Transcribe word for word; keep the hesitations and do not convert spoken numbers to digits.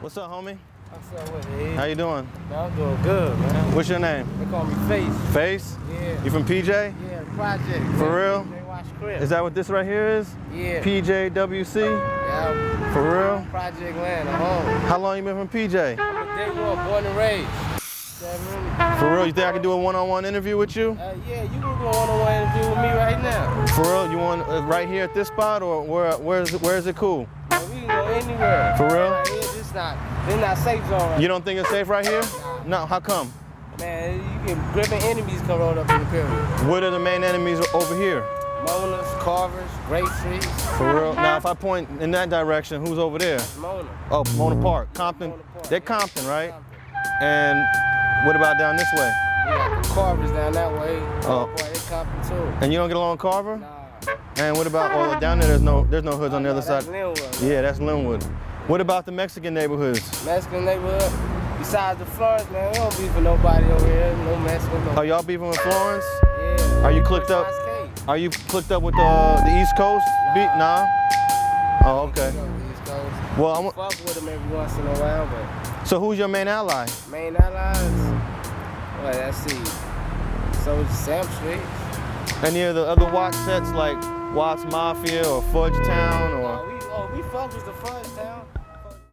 What's up, homie? What's up with it? How you doing? Man, I'm doing good, man. What's your name? They call me Face. Face? Yeah. You from P J? Yeah, the project. For man. real? They watch Crip. Is that what this right here is? Yeah. P J W C? Yeah. For real? Project Land, home. How long you been from P J? I'm a day one, born and raised. Seven. For real? You think I can do a one-on-one interview with you? Uh, yeah, you can do a one-on-one interview with me right now. For real? You want uh, right here at this spot, or where? Where's where is it cool? Man, we can go anywhere. For real? Right here, this not, this not safe zone right You don't think it's safe right here? No. How come? Man, you can gripping enemies come roll up in the pyramid. What are the main enemies over here? Mona's, Carver's, Grape Streets. For real? Now, if I point in that direction, who's over there? Mona. Oh, Mona Park, Compton. Mona Park, They're yeah. Compton, right? Compton. And what about down this way? We got the Carver's down that way. Oh. Boy, they Compton too. And you don't get along with Carver? Nah. And what about, oh, down there, there's no, there's no hoods on the Oh, other no, side. that's Linwood. Yeah, that's Linwood. What about the Mexican neighborhoods? Mexican neighborhood. Besides the Florence, man, we don't beef with nobody over here. No Mexican. No. Are y'all beefing with Florence? Yeah. Are you clicked up? Are you clicked up with the, the East Coast? Beat? Nah? Oh, okay. Well, I'm, Fuck with them every once in a while, but so who's your main ally? main allies. Well, let's see. So Sam Street. Any of the other watch sets like Watts Mafia or Fudge Town or? Oh, we oh we fuck with the Fudge Town.